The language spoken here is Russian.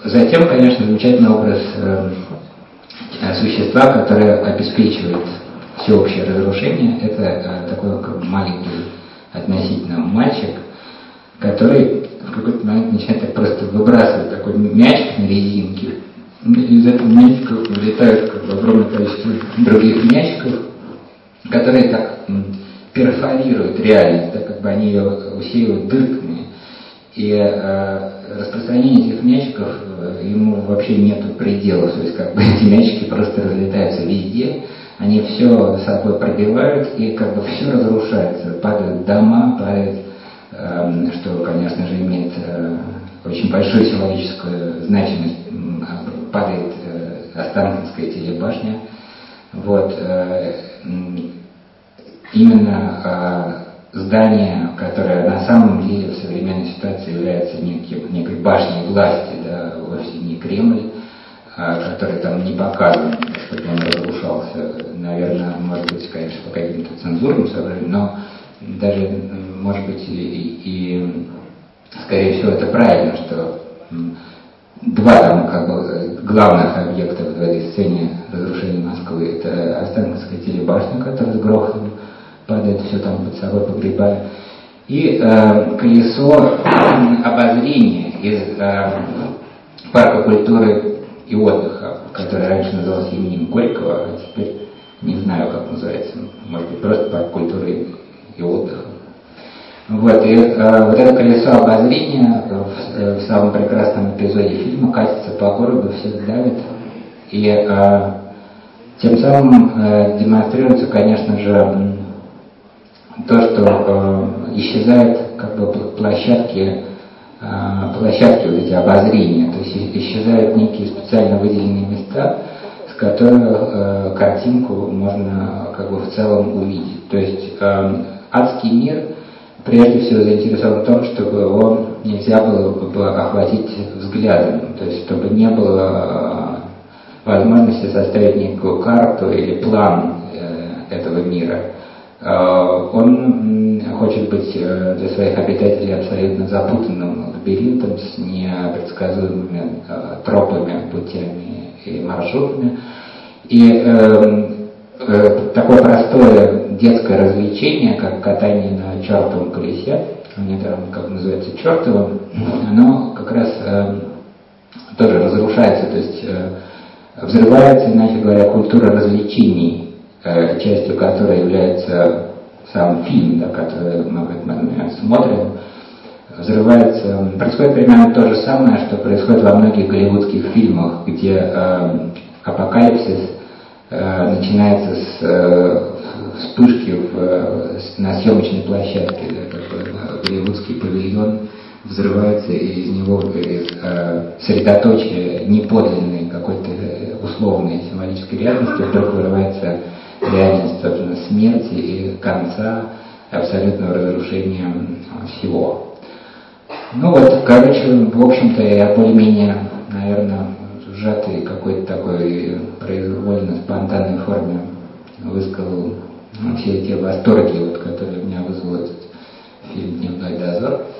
Затем, конечно, замечательный образ существа, которое обеспечивает всеобщее разрушение. Это такой как маленький относительно мальчик, который в какой-то момент начинает так просто выбрасывать такой мячик на резинке. Из этого мячика вылетают как бы огромное количество других мячиков, которые так перфорируют реальность, так как бы они ее усеивают дырками. И распространение этих мячиков ему вообще нету предела, то есть как бы эти мячики просто разлетаются везде, они все с собой пробивают и как бы все разрушается, падают дома, падает, что, конечно же, имеет очень большую символическую значимость, падает Останкинская телебашня. Вот, именно здание, которое на самом деле в современной ситуации является некой башней власти, да, вовсе не Кремль, который там не показан, чтобы он разрушался, наверное, может быть, конечно, по каким-то цензурным соображениям, но даже, может быть, и скорее всего, это правильно, что два там как бы главных объекта в этой сцене разрушения Москвы — это Останкинская телебашня, которая с грохотом падает, все там под собой погребая, и колесо обозрения из парка культуры и отдыха, которое раньше называлось именем Горького, а теперь не знаю, как называется, может быть, просто парк культуры и отдыха. Вот, и вот это колесо обозрения в самом прекрасном эпизоде фильма катится по городу, всех давит, и тем самым демонстрируется, конечно же, то, что исчезают как бы площадки вот эти обозрения, то есть исчезают некие специально выделенные места, с которых картинку можно как бы в целом увидеть. То есть адский мир прежде всего заинтересован в том, чтобы его нельзя было бы охватить взглядом, то есть чтобы не было возможности составить некую карту или план этого мира. Он хочет быть для своих обитателей абсолютно запутанным лабиринтом с непредсказуемыми тропами, путями и маршрутами. И такое простое детское развлечение, как катание на чертовом колесе, они там как называется чертовым, оно как раз тоже разрушается, то есть взрывается, иначе говоря, культура развлечений, частью которой является сам фильм, да, который мы в этот момент смотрим, взрывается. Происходит примерно то же самое, что происходит во многих голливудских фильмах, где апокалипсис начинается с вспышки на съемочной площадке, да, такой голливудский павильон взрывается, и из него средоточие неподлинной какой-то условной символической реальности вдруг вырывается реальность, собственно, смерти и конца, абсолютного разрушения всего. Ну вот, короче, в общем-то, я более-менее, наверное, в сжатой какой-то такой произвольно спонтанной форме высказал все те восторги, вот, которые у меня вызвал этот фильм «Дневной дозор».